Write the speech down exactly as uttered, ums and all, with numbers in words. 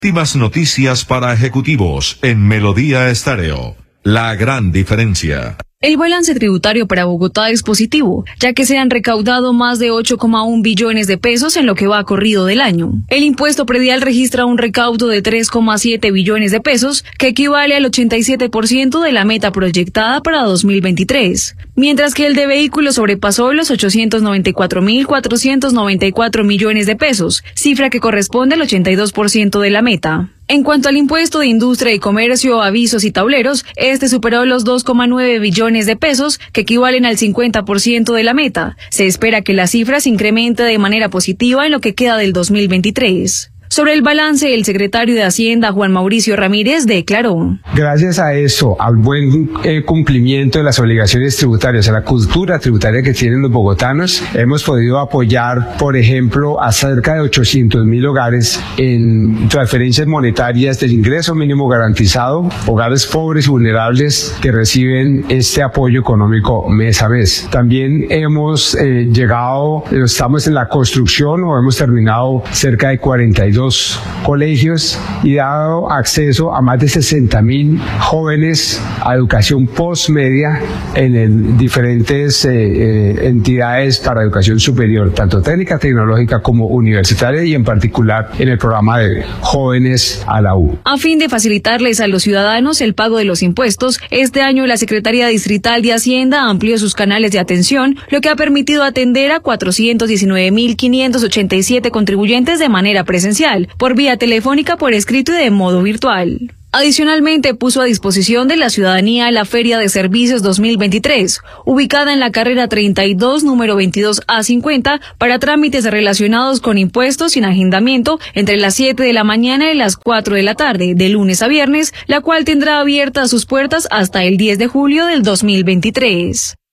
Últimas noticias para ejecutivos en Melodía Estéreo. La gran diferencia. El balance tributario para Bogotá es positivo, ya que se han recaudado más de ocho coma uno billones de pesos en lo que va corrido del año. El impuesto predial registra un recaudo de tres coma siete billones de pesos, que equivale al ochenta y siete por ciento de la meta proyectada para dos mil veintitrés, mientras que el de vehículos sobrepasó los ochocientos noventa y cuatro mil cuatrocientos noventa y cuatro millones de pesos, cifra que corresponde al ochenta y dos por ciento de la meta. En cuanto al impuesto de industria y comercio, avisos y tableros, este superó los dos coma nueve billones de pesos, que equivalen al cincuenta por ciento de la meta. Se espera que la cifra se incremente de manera positiva en lo que queda del dos mil veintitrés. Sobre el balance, el secretario de Hacienda, Juan Mauricio Ramírez, declaró: Gracias a eso, al buen eh, cumplimiento de las obligaciones tributarias, a la cultura tributaria que tienen los bogotanos, hemos podido apoyar, por ejemplo, a cerca de ochocientos mil hogares en transferencias monetarias del ingreso mínimo garantizado, hogares pobres y vulnerables que reciben este apoyo económico mes a mes. También hemos eh, llegado, estamos en la construcción o hemos terminado cerca de cuarenta y dos colegios y dado acceso a más de sesenta mil jóvenes a educación postmedia en el, diferentes eh, eh, entidades para educación superior, tanto técnica, tecnológica como universitaria, y en particular en el programa de jóvenes a la U. A fin de facilitarles a los ciudadanos el pago de los impuestos, este año la Secretaría Distrital de Hacienda amplió sus canales de atención, lo que ha permitido atender a cuatrocientos diecinueve mil quinientos ochenta y siete contribuyentes de manera presencial, por vía telefónica, por escrito y de modo virtual. Adicionalmente, puso a disposición de la ciudadanía la Feria de Servicios dos mil veintitrés, ubicada en la carrera treinta y dos, número veintidós A cincuenta, para trámites relacionados con impuestos sin agendamiento entre las siete de la mañana y las cuatro de la tarde, de lunes a viernes, la cual tendrá abiertas sus puertas hasta el diez de julio del dos mil veintitrés.